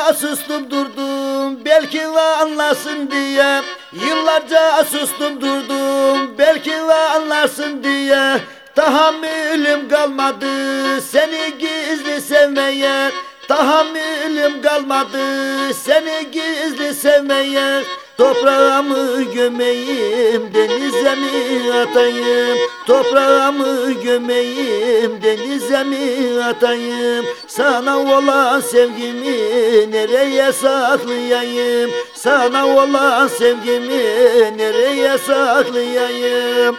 Yıllarca sustum durdum belki anlarsın diye. Yıllarca sustum durdum belki anlarsın diye. Tahammülüm kalmadı seni gizli sevmeye. Tahammülüm kalmadı seni gizli sevmeye. Toprağımı gömeyim denize mi atayım? Toprağımı gömeyim denize mi atayım? Sana olan sevgimi nereye saklayayım? Sana olan sevgimi nereye saklayayım?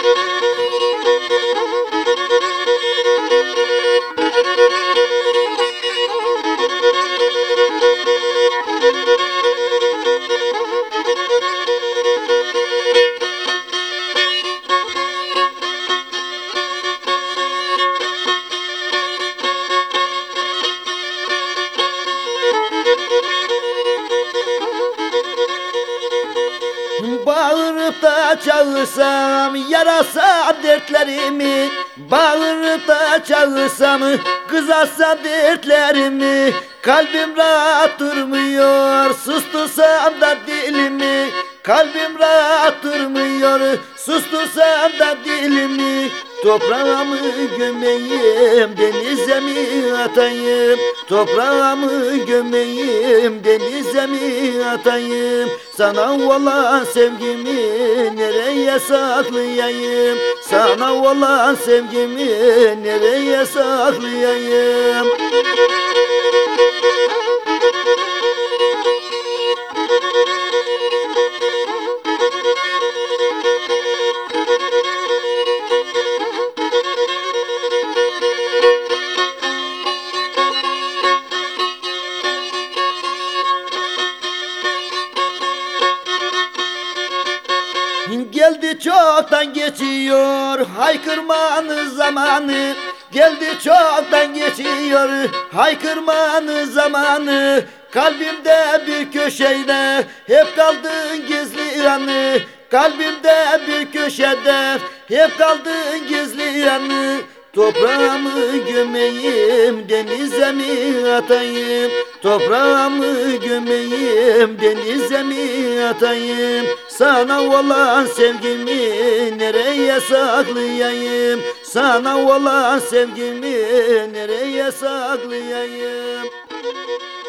Bağırıp da çağırsam yarasa dertlerimi. Bağırıp da çağırsam kızarsa dertlerimi. Kalbim rahat durmuyor sustursam da dilimi. Kalbim rahat durmuyor sustursam da dilimi. Toprağımı gömeyim denize mi atayım? Toprağımı gömeyim denize mi atayım? Sana olan sevgimi nereye saklayayım? Sana olan sevgimi nereye saklayayım? Geldi çoktan geçiyor haykırmanın zamanı. Geldi çoktan geçiyor haykırmanın zamanı. Kalbimde bir köşede hep kaldın gizli yanı. Kalbimde bir köşede hep kaldın gizli yanı. Toprağımı gömeyim denize mi atayım? Toprağımı gömeyim denize mi atayım? Sana olan sevgimi nereye saklayayım? Sana olan sevgimi nereye saklayayım?